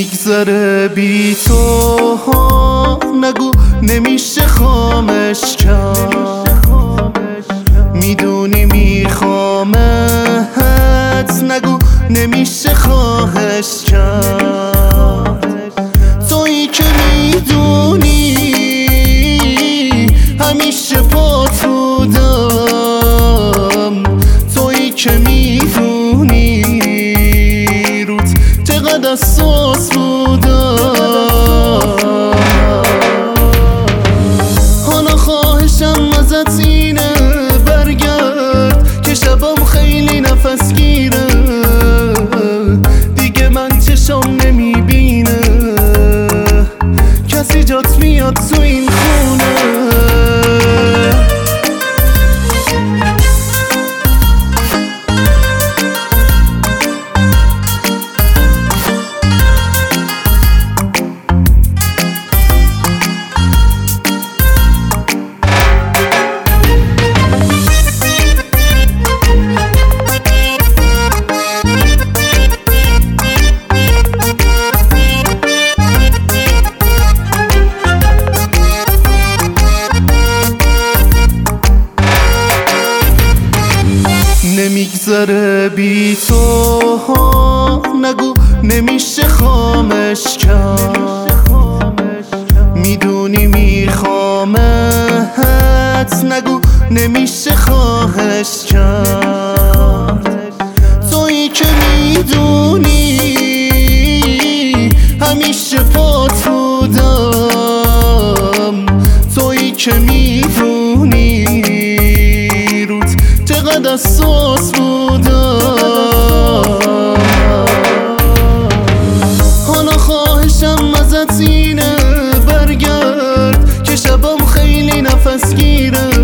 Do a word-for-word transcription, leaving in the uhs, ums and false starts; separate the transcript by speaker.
Speaker 1: نمیگذره بی تو، نگو نمیشه خامش کرد، میدونی میخوامت، نگو نمیشه خواهش کرد. تویی که میدونی همیشه پات بودم، تویی که میدونی روت چقدر اساس بودم. حالا خواهشم ازت اینه برگرد که شبام خیلی نفس گیره، دیگه من چشام نمیبینه کسی جات میاد تو این خونه. نمیگذره بی تو، نگو نمیشه خامش کرد، میدونی میخوامت، نگو نمیشه خواهش کرد. تویی که میدونی همیشه پات بودم، تویی که میدونی روت چقدر اساس بودم. حالا خواهشم ازت اینه برگرد که شبام خیلی نفس گیره،